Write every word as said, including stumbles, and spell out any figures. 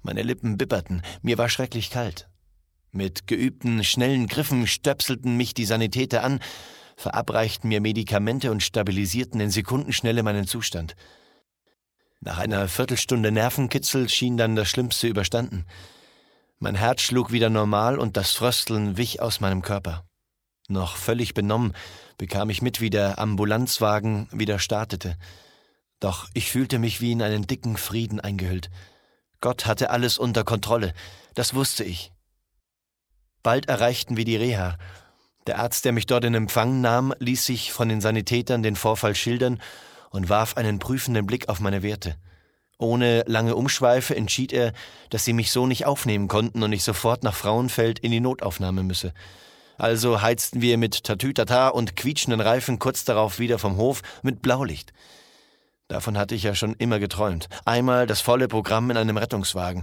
Meine Lippen bibberten, mir war schrecklich kalt. Mit geübten, schnellen Griffen stöpselten mich die Sanitäter an, verabreichten mir Medikamente und stabilisierten in Sekundenschnelle meinen Zustand. Nach einer Viertelstunde Nervenkitzel schien dann das Schlimmste überstanden. Mein Herz schlug wieder normal und das Frösteln wich aus meinem Körper. Noch völlig benommen bekam ich mit, wie der Ambulanzwagen wieder startete. Doch ich fühlte mich wie in einen dicken Frieden eingehüllt. Gott hatte alles unter Kontrolle, das wusste ich. Bald erreichten wir die Reha. Der Arzt, der mich dort in Empfang nahm, ließ sich von den Sanitätern den Vorfall schildern und warf einen prüfenden Blick auf meine Werte. Ohne lange Umschweife entschied er, dass sie mich so nicht aufnehmen konnten und ich sofort nach Frauenfeld in die Notaufnahme müsse. Also heizten wir mit Tatütata und quietschenden Reifen kurz darauf wieder vom Hof mit Blaulicht. Davon hatte ich ja schon immer geträumt. Einmal das volle Programm in einem Rettungswagen.